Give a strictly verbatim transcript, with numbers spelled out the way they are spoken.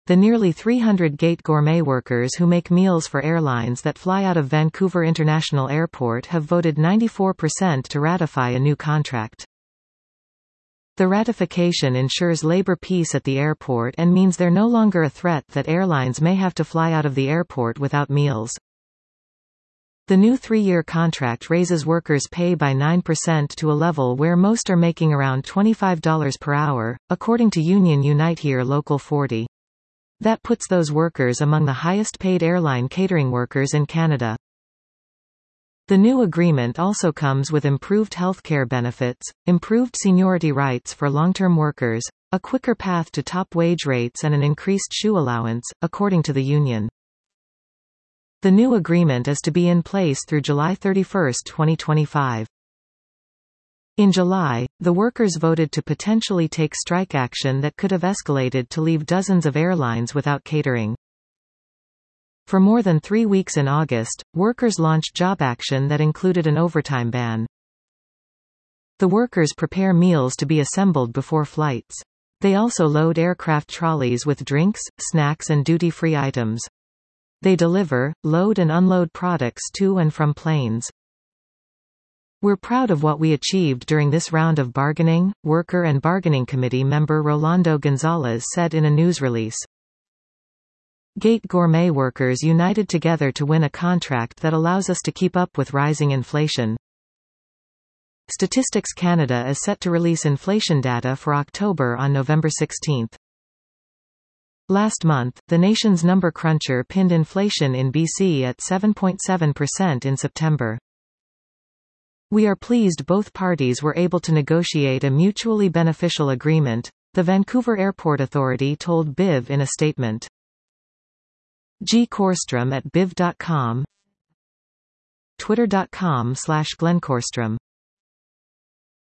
The nearly three hundred Gate Gourmet workers who make meals for airlines that fly out of Vancouver International Airport have voted ninety-four percent to ratify a new contract. The ratification ensures labor peace at the airport and means they're no longer a threat that airlines may have to fly out of the airport without meals. The new three-year contract raises workers' pay by nine percent to a level where most are making around twenty-five dollars per hour, according to Union Unite Here Local forty. That puts those workers among the highest-paid airline catering workers in Canada. The new agreement also comes with improved healthcare benefits, improved seniority rights for long-term workers, a quicker path to top wage rates and an increased shoe allowance, according to the union. The new agreement is to be in place through July thirty-first, twenty twenty-five. In July, the workers voted to potentially take strike action that could have escalated to leave dozens of airlines without catering. For more than three weeks in August, workers launched job action that included an overtime ban. The workers prepare meals to be assembled before flights. They also load aircraft trolleys with drinks, snacks and duty-free items. They deliver, load and unload products to and from planes. We're proud of what we achieved during this round of bargaining, Worker and Bargaining Committee member Rolando Gonzalez said in a news release. Gate Gourmet workers united together to win a contract that allows us to keep up with rising inflation. Statistics Canada is set to release inflation data for October on November sixteenth. Last month, the nation's number cruncher pinned inflation in B C at seven point seven percent in September. We are pleased both parties were able to negotiate a mutually beneficial agreement, the Vancouver Airport Authority told B I V in a statement. G. Korstrom at B I V dot com, Twitter dot com slash Glenn Korstrom.